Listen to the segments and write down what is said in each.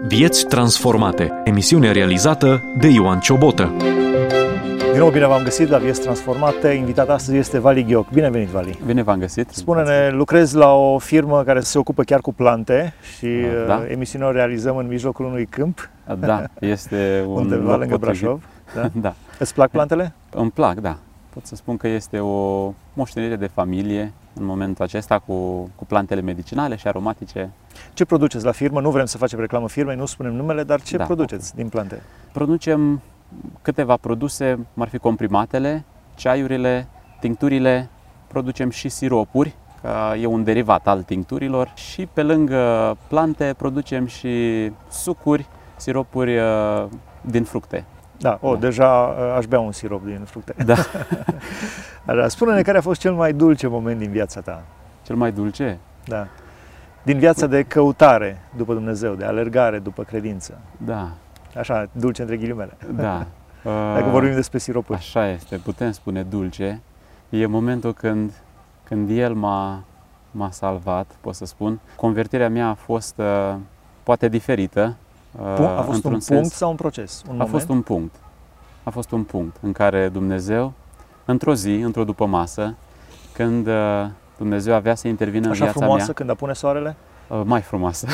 Vieți transformate. Emisiune realizată de Ioan Ciobotă. Din nou, bine v-am găsit la Vieți Transformate. Invitat astăzi este Vali Ghioc. Bine venit, Vali! Bine v-am găsit! Spune-ne, lucrezi la o firmă care se ocupă chiar cu plante și emisiunea o realizăm în mijlocul unui câmp. Da, este un undeva loc lângă potrivit. Brașov. Da? Da. Îți plac plantele? Îmi plac, da. Pot să spun că este o moștenire de familie în momentul acesta cu plantele medicinale și aromatice. Ce produceți la firmă? Nu vrem să facem reclamă firmei, nu spunem numele, dar ce produceți din plante? Producem câteva produse, cum ar fi comprimatele, ceaiurile, tincturile, producem și siropuri, că e un derivat al tincturilor, și pe lângă plante producem și sucuri, siropuri din fructe. Da, deja aș bea un sirop din fructe. Da. Spune-ne care a fost cel mai dulce moment din viața ta. Cel mai dulce? Da. Din viața de căutare după Dumnezeu, de alergare după credință. Da. Așa, dulce între ghilimele. Da. Dacă vorbim despre siropuri. Așa este, putem spune dulce. E momentul când El m-a salvat, pot să spun. Convertirea mea a fost poate diferită. A fost un punct sau un proces? A fost un punct. A fost un punct în care Dumnezeu, într-o zi, într-o dupămasă, când Dumnezeu avea să intervină în viața mea. Așa frumoasă când apune soarele? Mai frumoasă.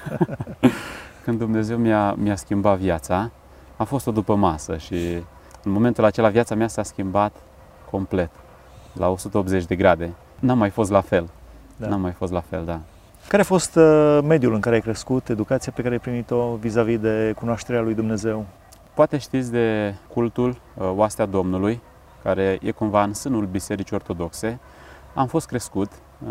Când Dumnezeu mi-a schimbat viața, a fost o dupămasă și în momentul acela viața mea s-a schimbat complet, la 180 de grade. N-am mai fost la fel. Da. N-am mai fost la fel, da. Care a fost mediul în care ai crescut, educația pe care ai primit-o vis-a-vis de cunoașterea lui Dumnezeu? Poate știți de cultul Oastea Domnului, care e cumva în sânul Bisericii Ortodoxe. Am fost crescut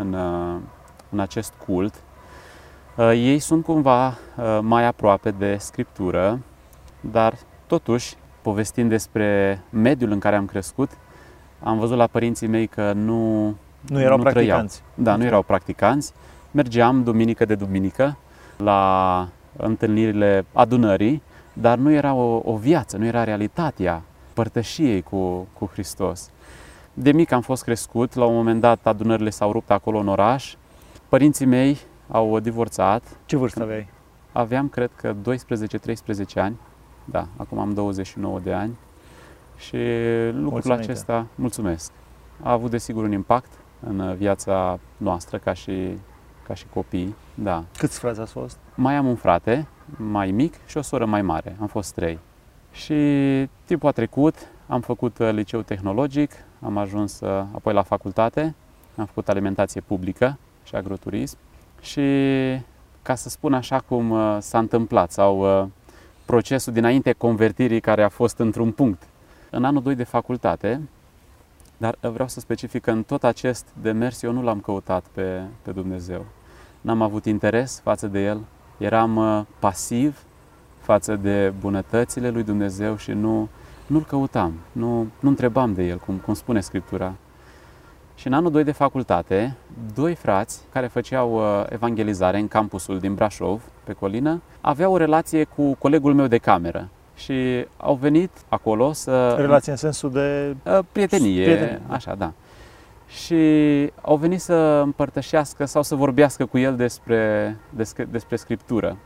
în acest cult. Ei sunt cumva mai aproape de Scriptură, dar totuși, povestind despre mediul în care am crescut, am văzut la părinții mei că nu erau practicanți. Da, nu erau practicanți. Mergeam duminică de duminică la întâlnirile adunării, dar nu era o viață, nu era realitatea părtășiei cu Hristos. De mic am fost crescut, la un moment dat adunările s-au rupt acolo în oraș, părinții mei au divorțat. Ce vârstă aveai? Aveam, cred că, 12-13 ani, da, acum am 29 de ani și lucrul acesta, mulțumesc, a avut desigur un impact în viața noastră ca și copii, da. Câți frați ați fost? Mai am un frate mai mic și o soră mai mare, am fost 3. Și timpul a trecut, am făcut liceu tehnologic, am ajuns apoi la facultate, am făcut alimentație publică și agroturism și, ca să spun așa cum s-a întâmplat, sau procesul dinainte convertirii care a fost într-un punct. În anul 2 de facultate, dar vreau să specific că în tot acest demers eu nu l-am căutat pe Dumnezeu. N-am avut interes față de El, eram pasiv față de bunătățile lui Dumnezeu și nu-L căutam, nu întrebam de El, cum spune Scriptura. Și în anul 2 de facultate, 2 frați care făceau evangelizare în campusul din Brașov, pe colină, aveau o relație cu colegul meu de cameră. Și au venit acolo să... Relație în sensul de... Prietenie, așa, da. Și au venit să împărtășească sau să vorbească cu el despre Scriptură.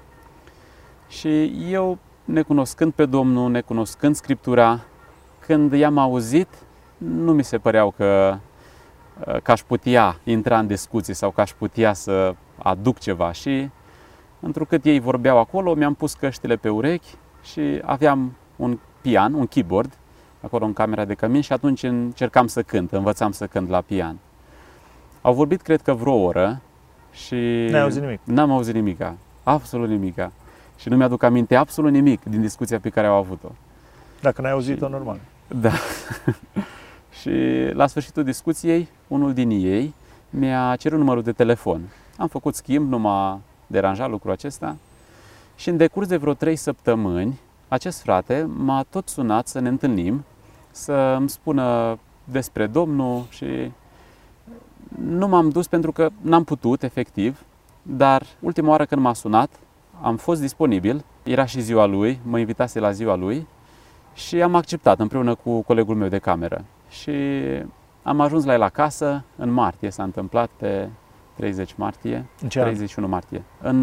Și eu, necunoscând pe Domnul, necunoscând Scriptura, când i-am auzit, nu mi se păreau că aș putea intra în discuții sau că aș putea să aduc ceva. Și întrucât ei vorbeau acolo, mi-am pus căștile pe urechi și aveam un pian, un keyboard, acolo în camera de cămin și atunci încercam să cânt, învățam să cânt la pian. Au vorbit, cred că, vreo oră și... N-ai auzit nimic? N-am auzit nimica, absolut nimica. Și nu mi-aduc aminte absolut nimic din discuția pe care au avut-o. Dacă n-ai auzit-o, normal. Da. Și la sfârșitul discuției, unul din ei mi-a cerut numărul de telefon. Am făcut schimb, nu m-a deranjat lucrul acesta. Și în decurs de vreo 3 săptămâni, acest frate m-a tot sunat să ne întâlnim, să îmi spună despre Domnul și nu m-am dus pentru că n-am putut, efectiv, dar ultima oară când m-a sunat, am fost disponibil, era și ziua lui, mă invitase la ziua lui și am acceptat împreună cu colegul meu de cameră. Și am ajuns la el acasă, în martie s-a întâmplat, pe 30 martie, în ce 31 an? Martie, în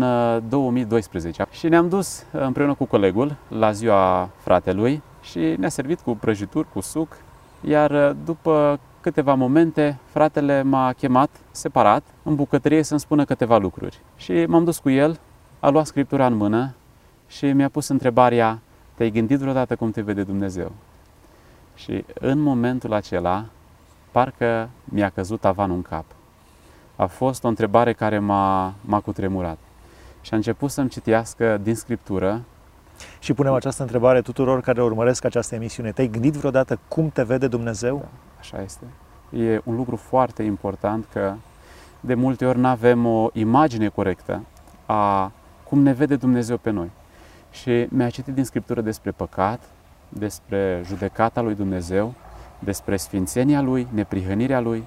2012. Și ne-am dus împreună cu colegul la ziua fratelui și ne-a servit cu prăjituri, cu suc, iar după câteva momente, fratele m-a chemat separat în bucătărie să-mi spună câteva lucruri. Și m-am dus cu el, a luat Scriptura în mână și mi-a pus întrebarea: te-ai gândit vreodată cum te vede Dumnezeu? Și în momentul acela, parcă mi-a căzut tavanul în cap. A fost o întrebare care m-a cutremurat. Și a început să-mi citească din Scriptură. Și punem această întrebare tuturor care urmăresc această emisiune. Te-ai gândit vreodată cum te vede Dumnezeu? Da, așa este. E un lucru foarte important că de multe ori nu avem o imagine corectă a cum ne vede Dumnezeu pe noi. Și mi-a citit din Scriptură despre păcat, despre judecata lui Dumnezeu, despre sfințenia Lui, neprihănirea Lui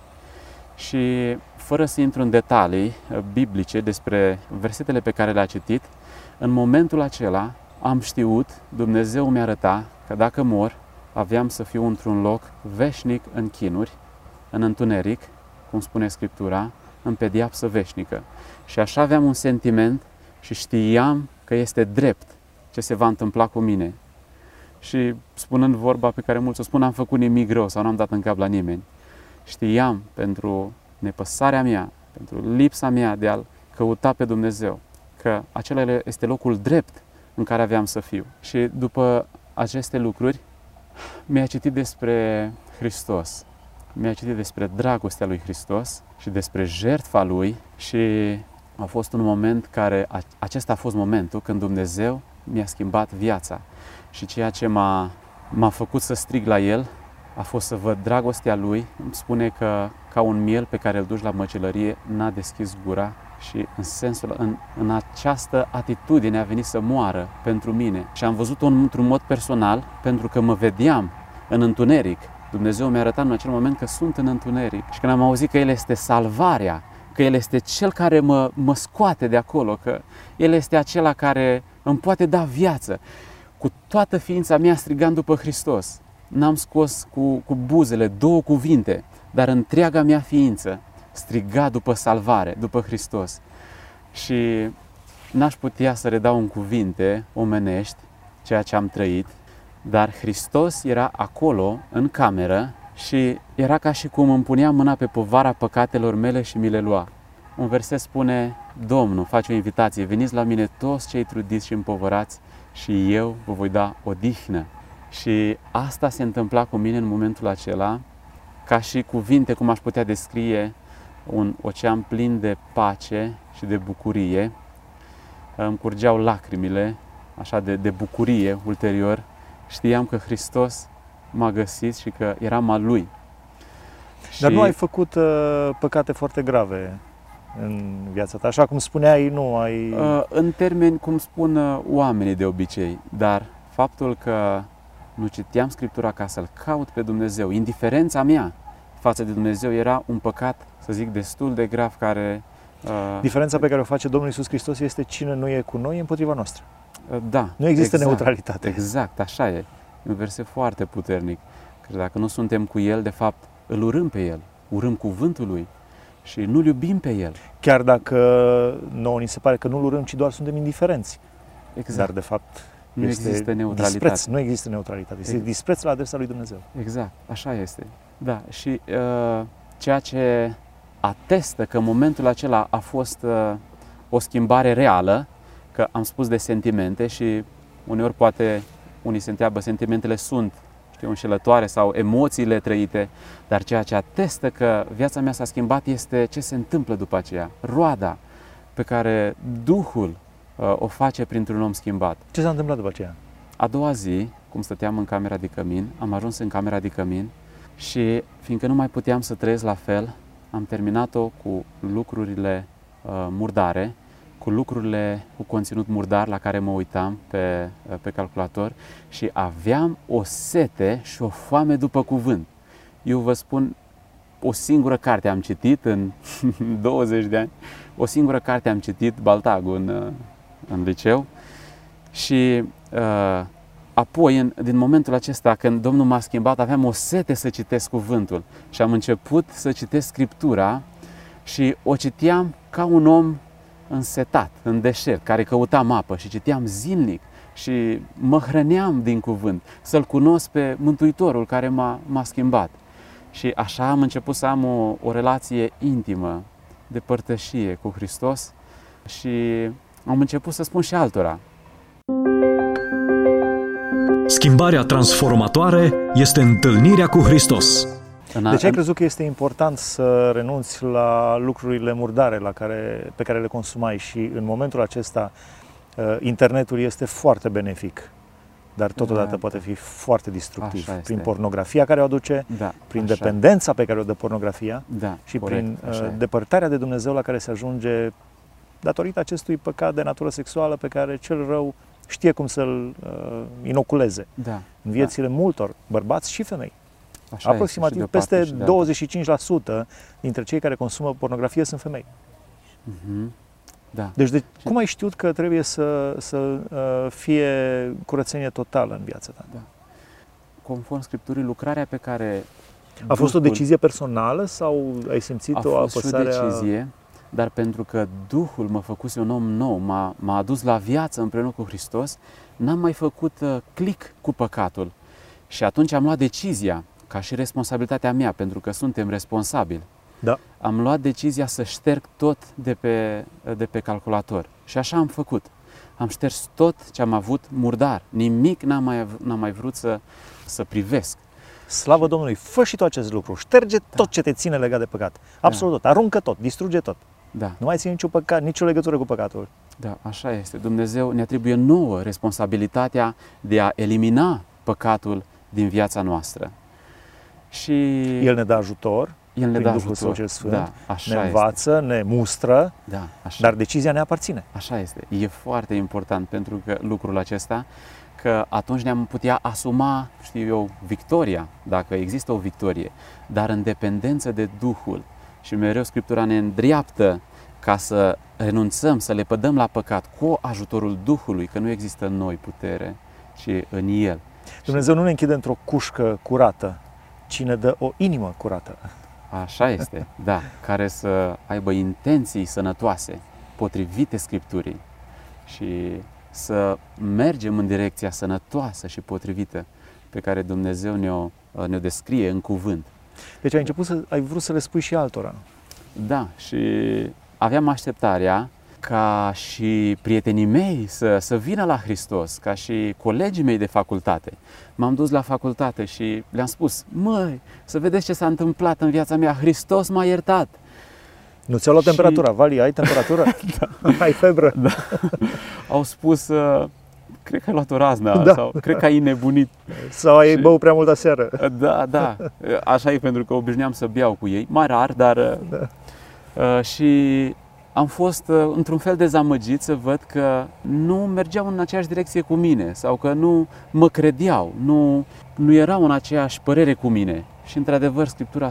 și fără să intru în detalii biblice despre versetele pe care le-a citit, în momentul acela am știut, Dumnezeu mi-a arătat că dacă mor, aveam să fiu într-un loc veșnic în chinuri, în întuneric, cum spune Scriptura, în pediapsă veșnică. Și așa aveam un sentiment și știam că este drept ce se va întâmpla cu mine. Și spunând vorba pe care mulți o spun, am făcut nimic rău sau n-am dat în cap la nimeni. Știam pentru nepăsarea mea, pentru lipsa mea de a-L căuta pe Dumnezeu, că acela este locul drept în care aveam să fiu. Și după aceste lucruri, mi-a citit despre Hristos, mi-a citit despre dragostea lui Hristos și despre jertfa Lui și a fost un moment acesta a fost momentul când Dumnezeu mi-a schimbat viața. Și ceea ce m-a făcut să strig la El a fost să văd dragostea Lui. Îmi spune că ca un miel pe care îl duci la măcelărie n-a deschis gura și în această atitudine a venit să moară pentru mine. Și am văzut-o într-un mod personal pentru că mă vedeam în întuneric. Dumnezeu mi-a arătat în acel moment că sunt în întuneric. Și când am auzit că El este salvarea, că El este Cel care mă scoate de acolo, că El este acela care îmi poate da viață, cu toată ființa mea strigam după Hristos. N-am scos cu buzele 2 cuvinte, dar întreaga mea ființă striga după salvare, după Hristos. Și n-aș putea să redau în cuvinte omenești ceea ce am trăit, dar Hristos era acolo, în cameră, și era ca și cum îmi punea mâna pe povara păcatelor mele și mi le lua. Un verset spune: Domnul face o invitație, veniți la mine toți cei trudiți și împovărați și eu vă voi da odihnă. Și asta se întâmpla cu mine în momentul acela, ca și cuvinte, cum aș putea descrie un ocean plin de pace și de bucurie. Îmi curgeau lacrimile, așa de bucurie ulterior. Știam că Hristos m-a găsit și că eram al Lui. Dar nu ai făcut păcate foarte grave în viața ta, așa cum spuneai, nu ai... În termeni, cum spun oamenii de obicei, dar faptul că nu citeam Scriptura ca să-L caut pe Dumnezeu, indiferența mea față de Dumnezeu era un păcat, să zic, destul de grav care... Diferența pe care o face Domnul Iisus Hristos este cine nu e cu noi e împotriva noastră. Da. Nu există neutralitate. Exact, așa e. E un verset foarte puternic. Că dacă nu suntem cu El, de fapt, îl urâm pe El, urâm cuvântul Lui și nu-L iubim pe El. Chiar dacă nouă ni se pare că nu-L urâm, ci doar suntem indiferenți. Exact. Dar, de fapt, nu există neutralitate. Dispreț. Nu există neutralitate. Este dispreț la adresa lui Dumnezeu. Exact, așa este. Da, și ceea ce atestă că momentul acela a fost o schimbare reală, că am spus de sentimente și uneori poate unii se întreabă, sentimentele sunt, înșelătoare sau emoțiile trăite, dar ceea ce atestă că viața mea s-a schimbat este ce se întâmplă după aceea, roada pe care Duhul o face printr-un om schimbat. Ce s-a întâmplat după aceea? A doua zi, cum stăteam în camera de cămin, am ajuns în camera de cămin și fiindcă nu mai puteam să trăiesc la fel, am terminat-o cu lucrurile murdare, cu lucrurile cu conținut murdar la care mă uitam pe calculator și aveam o sete și o foame după cuvânt. Eu vă spun, o singură carte am citit în 20 de ani, o singură carte am citit, Baltagul, în liceu și apoi, din momentul acesta, când Domnul m-a schimbat, aveam o sete să citesc cuvântul și am început să citesc Scriptura și o citeam ca un om însetat, în deșert, care căutam apă și citeam zilnic și mă hrăneam din cuvânt, să-L cunosc pe Mântuitorul care m-a schimbat. Și așa am început să am o relație intimă de părtășie cu Hristos și am început să spun și altora. Schimbarea transformatoare este întâlnirea cu Hristos. De ce ai crezut că este important să renunți la lucrurile murdare pe care le consumai și în momentul acesta internetul este foarte benefic, dar totodată poate fi foarte destructiv prin pornografia care o aduce, prin dependența pe care o dă pornografia și prin depărtarea de Dumnezeu la care se ajunge datorită acestui păcat de natură sexuală pe care cel rău știe cum să-l inoculeze în viețile multor bărbați și femei. Așa aproximativ peste 25% dintre cei care consumă pornografie sunt femei. Deci cum ai știut că trebuie să fie curățenie totală în viața ta? Conform Scripturii, lucrarea pe care... A fost o decizie personală sau ai simțit o apăsare? A fost o decizie, dar pentru că Duhul mă făcuse un om nou, m-a adus la viață împreună cu Hristos, n-am mai făcut click cu păcatul. Și atunci am luat decizia, ca și responsabilitatea mea, pentru că suntem responsabili. Am luat decizia să șterg tot de pe calculator. Și așa am făcut. Am șters tot ce am avut murdar. Nimic n-am mai vrut să privesc. Slavă Domnului! Fă și tu acest lucru. Șterge tot ce te ține legat de păcat. Absolut tot. Aruncă tot. Distruge tot. Nu mai ții nicio legătură cu păcatul. Da, așa este. Dumnezeu ne atribuie nouă responsabilitatea de a elimina păcatul din viața noastră. Și El ne dă ajutor. El ne dă Duhul Său cel Sfânt, ne învață, ne mustră, dar decizia ne aparține. Așa este. E foarte important pentru că lucrul acesta, că atunci ne-am putea asuma, victoria, dacă există o victorie, dar în dependență de Duhul. Și mereu Scriptura ne îndreaptă ca să renunțăm, să lepădăm la păcat cu ajutorul Duhului, că nu există în noi putere, ci în El. Dumnezeu nu ne închide într-o cușcă curată, ci ne dă o inimă curată. Așa este, care să aibă intenții sănătoase, potrivite Scripturii și să mergem în direcția sănătoasă și potrivită pe care Dumnezeu ne-o descrie în cuvânt. Deci ai vrut să le spui și altora. Da, și aveam așteptarea ca și prietenii mei să vină la Hristos, ca și colegii mei de facultate. M-am dus la facultate și le-am spus: măi, să vedeți ce s-a întâmplat în viața mea, Hristos m-a iertat. Nu ți-a luat temperatura, Vali, ai temperatură? Ai febră? Au spus, cred că ai luat o raznă, sau cred că ai nebunit. Sau ai băut prea mult aseară. Da, așa e, pentru că obișnuiam să beau cu ei, mai rar, dar... Și am fost într-un fel dezamăgit să văd că nu mergeau în aceeași direcție cu mine sau că nu mă credeau, nu erau în aceeași părere cu mine. Și într-adevăr Scriptura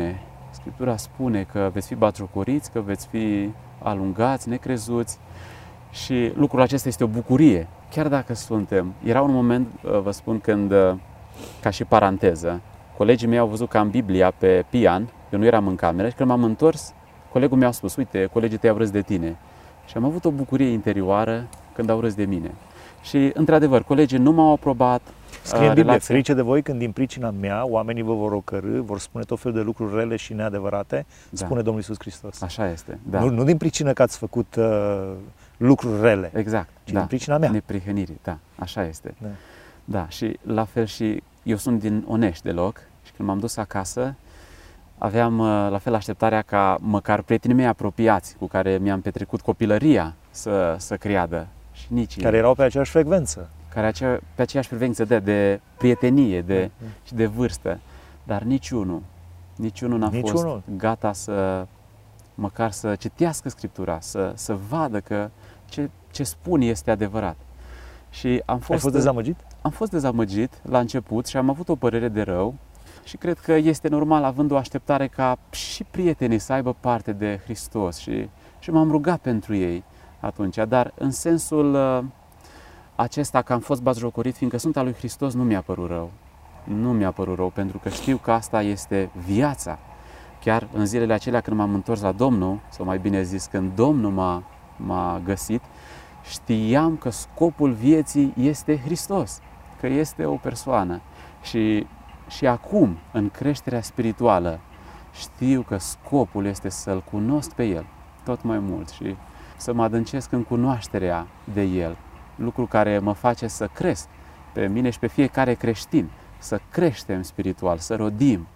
spune că veți fi batjocoriți, că veți fi alungați, necrezuți și lucrul acesta este o bucurie, chiar dacă suntem. Era un moment, vă spun, când, ca și paranteză, colegii mei au văzut că am Biblia pe pian, eu nu eram în cameră și când m-am întors, colegul meu a spus: uite, colegii tăi au râs de tine. Și am avut o bucurie interioară când au râs de mine. Și, într-adevăr, colegii nu m-au aprobat. Scrie în Biblie: ferice de voi când din pricina mea oamenii vă vor ocărî, vor spune tot felul de lucruri rele și neadevărate, spune Domnul Iisus Hristos. Așa este, Nu din pricina că ați făcut lucruri rele, ci din pricina mea. Neprihăniri, așa este. Da, și la fel și eu sunt din Onești deloc și când m-am dus acasă, aveam la fel așteptarea ca măcar prietenii mei apropiați cu care mi-am petrecut copilăria să creadă. Și nici care erau pe aceeași frecvență. Pe aceeași frecvență de prietenie și de vârstă. Dar niciunul n-a fost gata măcar să citească Scriptura, să vadă că ce spun este adevărat. Și ai fost dezamăgit? Am fost dezamăgit la început și am avut o părere de rău. Și cred că este normal, având o așteptare, ca și prietenii să aibă parte de Hristos și m-am rugat pentru ei atunci, dar în sensul acesta că am fost batjocorit, fiindcă sunt al lui Hristos, nu mi-a părut rău. Nu mi-a părut rău, pentru că știu că asta este viața. chiar în zilele acelea când m-am întors la Domnul, sau mai bine zis, când Domnul m-a găsit, știam că scopul vieții este Hristos, că este o persoană. Și acum, în creșterea spirituală, știu că scopul este să-L cunosc pe El tot mai mult și să mă adâncesc în cunoașterea de El, lucru care mă face să cresc pe mine și pe fiecare creștin, să creștem spiritual, să rodim.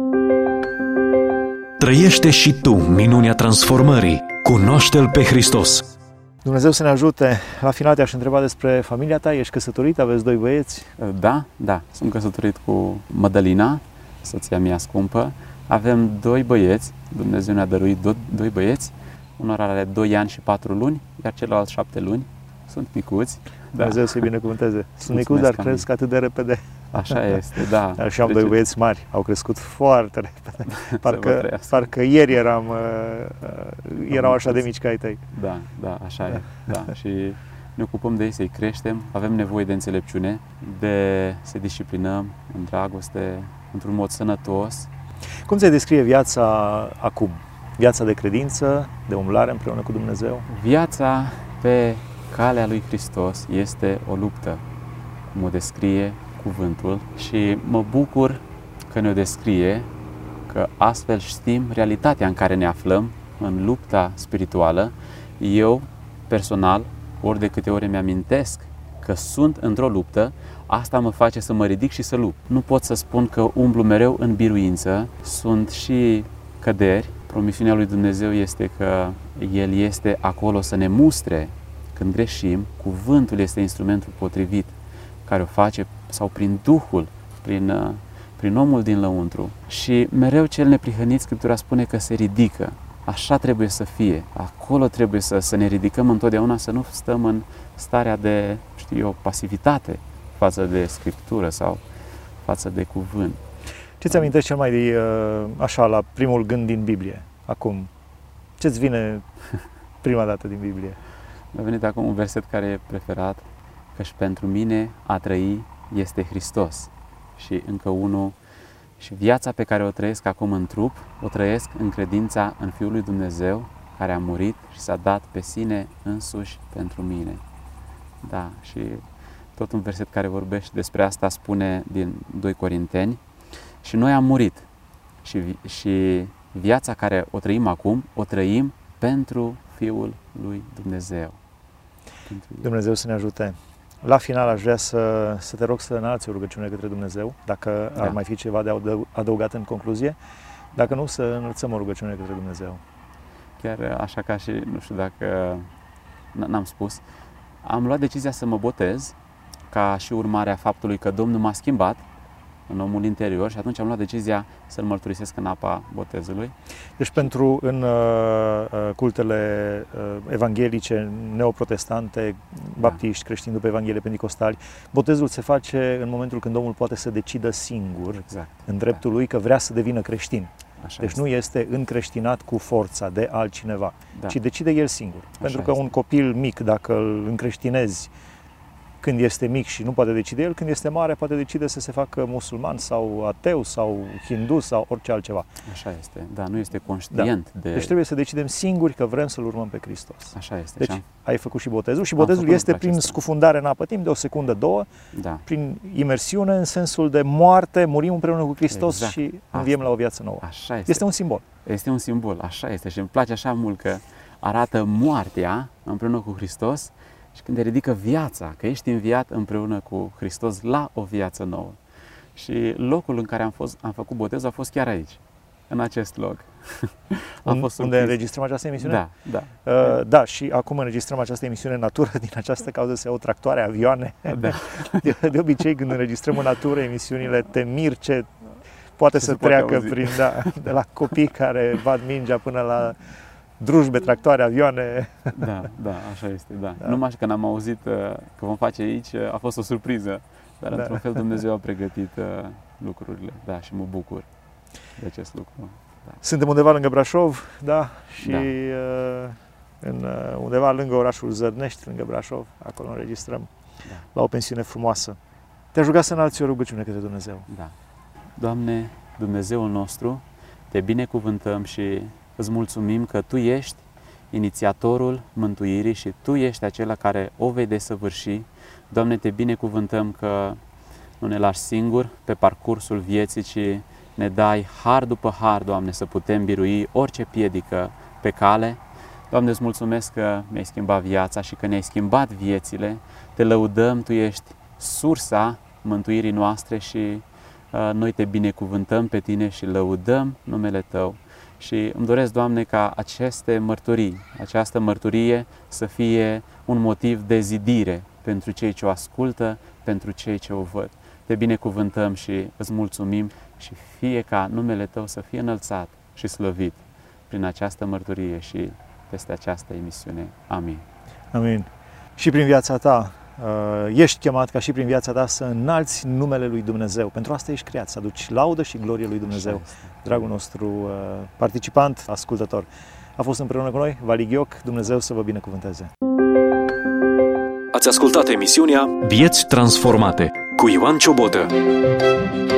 Trăiește și tu minunea transformării. Cunoaște-L pe Hristos. Dumnezeu să ne ajute. La final te-aș întreba despre familia ta. Ești căsătorit? Aveți 2 băieți? Da. Sunt căsătorit cu Mădălina, soția mea scumpă. Avem 2 băieți. Dumnezeu ne-a dăruit 2 băieți. Unul are 2 ani și 4 luni, iar celălalt 7 luni. Sunt micuți. Dumnezeu să-i binecuvânteze. Sunt micuți, dar cresc atât de repede. Așa este, da. Dar și am 2 băieți mari, au crescut foarte repede. Parcă ieri erau așa de mici ca ai tăi. Da, așa e. Da. Și ne ocupăm de ei, să-i creștem. Avem nevoie de înțelepciune, de să disciplinăm în dragoste, într-un mod sănătos. Cum ți-ai descrie viața acum? Viața de credință, de umblare împreună cu Dumnezeu? Viața pe calea lui Hristos este o luptă, cum o descrie cuvântul, și mă bucur că ne-o descrie, că astfel știm realitatea în care ne aflăm în lupta spirituală. Eu, personal, ori de câte ori mi-amintesc că sunt într-o luptă, asta mă face să mă ridic și să lupt. Nu pot să spun că umblu mereu în biruință, sunt și căderi. Promisiunea lui Dumnezeu este că El este acolo să ne mustre când greșim. Cuvântul este instrumentul potrivit care o face, sau prin Duhul, prin omul din lăuntru. Și mereu cel neprihănit, Scriptura spune că se ridică. Așa trebuie să fie. Acolo trebuie să ne ridicăm întotdeauna, să nu stăm în starea de, pasivitate față de Scriptură sau față de cuvânt. Ce-ți amintești cel mai așa la primul gând din Biblie? Acum, ce-ți vine prima dată din Biblie? Mi-a venit acum un verset care e preferat, că și pentru mine a trăi este Hristos. Și încă unul, și viața pe care o trăiesc acum în trup, o trăiesc în credința în Fiul lui Dumnezeu, care a murit și s-a dat pe sine însuși pentru mine. Da, și tot un verset care vorbește despre asta spune din 2 Corinteni: și noi am murit și viața care o trăim acum, o trăim pentru Fiul lui Dumnezeu. Dumnezeu să ne ajute. La final aș vrea să te rog să înalți o rugăciune către Dumnezeu, dacă ar mai fi ceva de adăugat în concluzie. Dacă nu, să înălțăm o rugăciune către Dumnezeu. Chiar așa, ca și, nu știu dacă n-am spus, am luat decizia să mă botez ca și urmare a faptului că Domnul m-a schimbat în omul interior, și atunci am luat decizia să-L mărturisesc în apa botezului. Deci în cultele evanghelice, neoprotestante, baptiști, creștini după Evanghelie, penticostali, botezul se face în momentul când omul poate să decidă singur, în dreptul lui, că vrea să devină creștin. Așa deci nu este încreștinat cu forța de altcineva, ci decide el singur. Pentru că un copil mic, dacă îl încreștinezi când este mic și nu poate decide el, când este mare poate decide să se facă musulman sau ateu sau hindu sau orice altceva. Așa este, nu este conștient de... Deci trebuie să decidem singuri că vrem să-L urmăm pe Hristos. Așa este. Deci ai făcut și botezul și botezul este prin scufundare în apă timp de 1 secundă, 2, prin imersiune în sensul de moarte, murim împreună cu Hristos și înviem la o viață nouă. Așa este. Este un simbol. Este un simbol, așa este, și îmi place așa mult că arată moartea împreună cu Hristos. Și când te ridică viața, că ești înviat împreună cu Hristos la o viață nouă. Și locul în care am făcut botezul a fost chiar aici, în acest loc. Unde înregistrăm această emisiune? Da. Și acum înregistrăm această emisiune în natură, din această cauză se au tractoare, avioane. Da. De obicei, când înregistrăm în natură emisiunile, te miri ce poate să treacă prin, de la copii care bat mingea până la drujbe, tractoare, avioane. Da, așa este, da. Numai că n-am auzit că vom face aici, a fost o surpriză, dar într-un fel Dumnezeu a pregătit lucrurile, și mă bucur de acest lucru. Da. Suntem undeva lângă Brașov, și undeva lângă orașul Zărnești, lângă Brașov, acolo înregistrăm la o pensiune frumoasă. Te-aș ruga să înalți o rugăciune către Dumnezeu. Da. Doamne, Dumnezeul nostru, Te binecuvântăm și îți mulțumim că Tu ești inițiatorul mântuirii și Tu ești acela care o vei desăvârși. Doamne, Te binecuvântăm că nu ne lași singuri pe parcursul vieții, ci ne dai har după har, Doamne, să putem birui orice piedică pe cale. Doamne, îți mulțumesc că mi-ai schimbat viața și că ne-ai schimbat viețile. Te lăudăm, Tu ești sursa mântuirii noastre și noi Te binecuvântăm pe Tine și lăudăm numele Tău. Și îmi doresc, Doamne, ca aceste mărturii, această mărturie să fie un motiv de zidire pentru cei ce o ascultă, pentru cei ce o văd. Te binecuvântăm și îți mulțumim și fie ca numele Tău să fie înălțat și slăvit prin această mărturie și peste această emisiune. Amin. Amin. Și prin viața ta ești chemat ca și prin viața ta să înalți numele lui Dumnezeu. Pentru asta ești creat, să aduci laudă și glorie lui Dumnezeu. Dragul nostru participant, ascultător. A fost împreună cu noi Vali Ghioc. Dumnezeu să vă binecuvânteze. Ați ascultat emisiunea Vieți transformate cu Ioan Ciobotă.